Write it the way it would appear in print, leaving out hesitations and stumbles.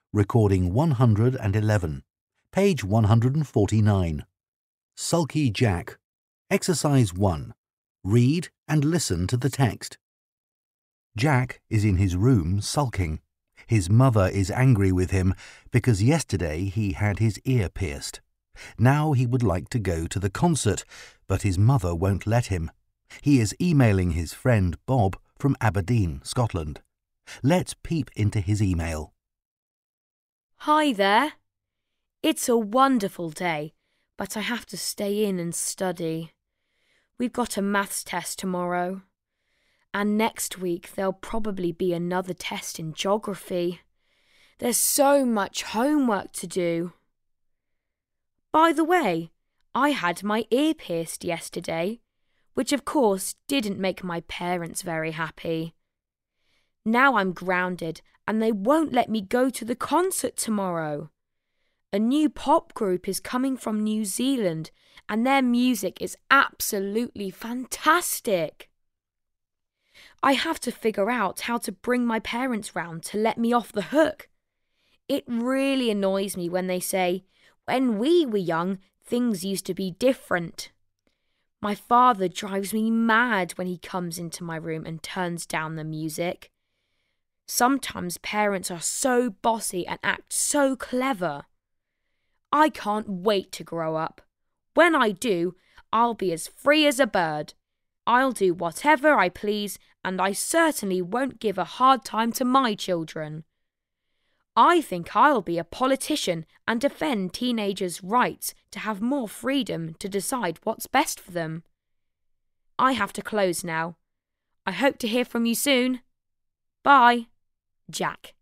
Recording 111. Page 149. Sulky Jack. Exercise 1. Read and listen to the text. Jack is in his room sulking. His mother is angry with him because yesterday he had his ear pierced. Now he would like to go to the concert, but his mother won't let him. He is emailing his friend Bob from Aberdeen, Scotland. Let's peep into his email. Hi there. It's a wonderful day, but I have to stay in and study. We've got a maths test tomorrow. And next week there'll probably be another test in geography. There's so much homework to do. By the way, I had my ear pierced yesterday, which of course didn't make my parents very happy. Now I'm grounded and they won't let me go to the concert tomorrow. A new pop group is coming from New Zealand and their music is absolutely fantastic. I have to figure out how to bring my parents round to let me off the hook. It really annoys me when they say, "When we were young, things used to be different." My father drives me mad when he comes into my room and turns down the music. Sometimes parents are so bossy and act so clever. I can't wait to grow up. When I do, I'll be as free as a bird. I'll do whatever I please, and I certainly won't give a hard time to my children. I think I'll be a politician and defend teenagers' rights to have more freedom to decide what's best for them. I have to close now. I hope to hear from you soon. Bye, Jack.